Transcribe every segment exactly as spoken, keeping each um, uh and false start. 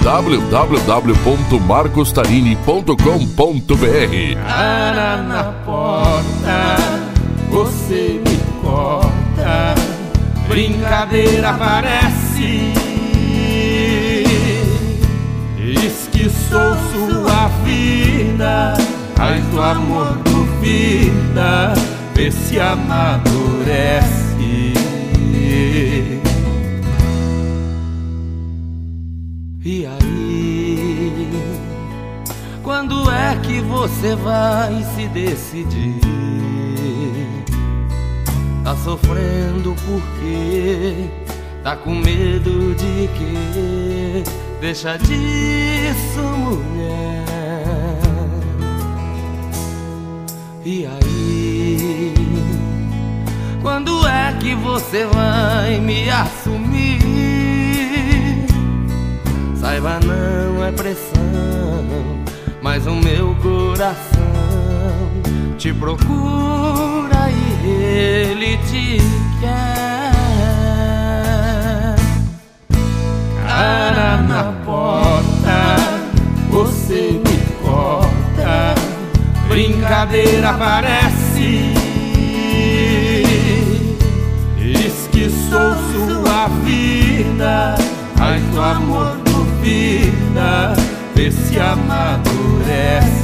w w w ponto marcos tarini ponto com ponto b r. Cara na porta, você me corta, brincadeira parece. Diz que sou sua vida, ai do amor duvida, vê se amadurece. E aí, quando é que você vai se decidir? Tá sofrendo porque tá com medo de quê? Deixa disso, mulher. E aí, quando é que você vai me assumir? Saiba, não é pressão, mas o meu coração te procura e ele te quer. Cara na porta, você me corta, brincadeira parece. Diz que sou sua vida, ai do amor duvida, vê se amadurece.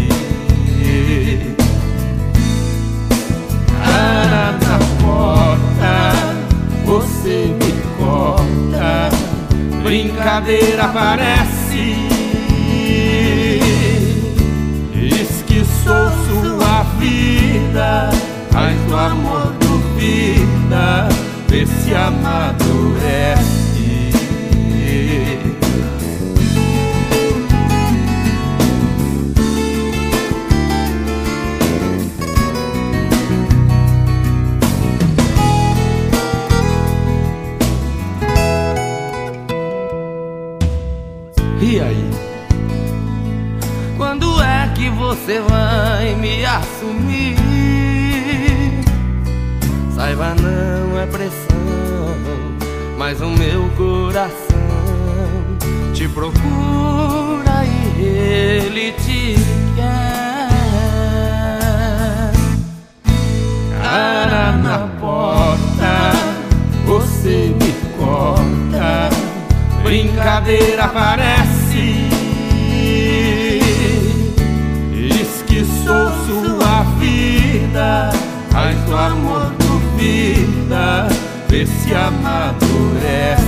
Cara na porta, você me corta, brincadeira parece. Diz que sou sua vida, ai do amor duvida, vê se amadurece. E aí, quando é que você vai me assumir? Saiba, não é pressão, mas o meu coração te procura e ele te quer. Cara na porta, você me corta, brincadeira parece. Diz que sou sua vida, ai do amor duvida, vê se amadurece.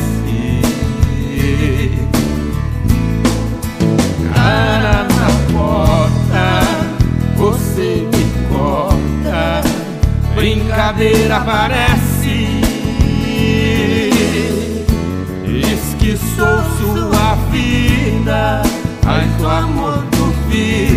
Cara na porta, você me corta, brincadeira parece. Diz que sou sua vida, ai do amor duvida,